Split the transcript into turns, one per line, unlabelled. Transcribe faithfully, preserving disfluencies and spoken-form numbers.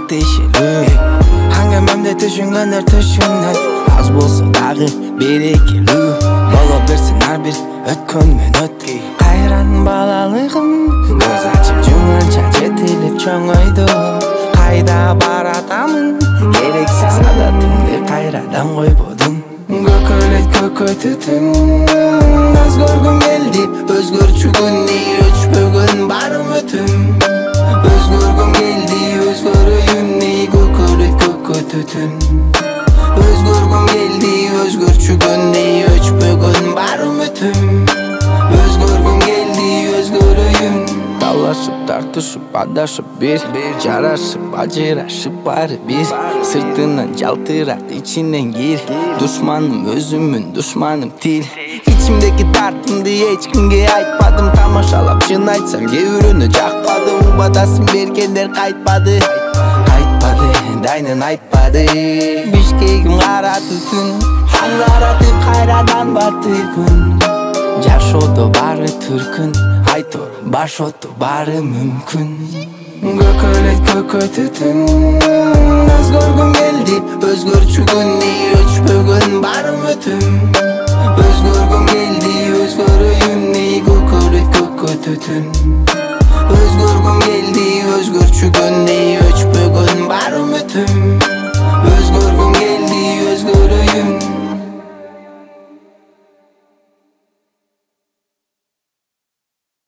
тиешелүү Аңгемемде түшүнгөндөр түшүнөт аз болсо дагы берекелүү боло берсин ар бир өткөн мүнөт кайран балалыгым көз ачып жумганча жетилип чоңойдум кайда баратамын керексиз адатымды кайрадан койбодум көкөлөйт көкөтүтүм өзгөргүм келди өзгөрчү күнү өчпөгөн бар үмүтүм өзгөргүм келди өзгөрөйүн көкөлөйт көкөтүтүм өзгөргүм келди өзгөрчү күнү өчпөгөн бар үмүтүм өзгөргүм келди өзгөрөйүн талашып тартышып адашып бир жарашып ажырашып баары бир сыртынан жалтырат ичинен кир душманым өзүмүн душманым тил ичимдеги тартымды эч кимге айтпадым тамашалап чын айтсам кээ бирөөнө жакпады убадасын бергендер кайтпады кайтпады дайнын айтпады бишкегим кара түтүн аңгаратып кайрадан батты күн жашоодо баары түркүн айто башото баары мүмкүн көкөлөйт көкөтүтүм өзгөргүм келди өзгөрчү күнү өчпөгөн бар үмүтүм өзгөргүм келди өзгөрөйүн көкөлөйт көкөтүтүм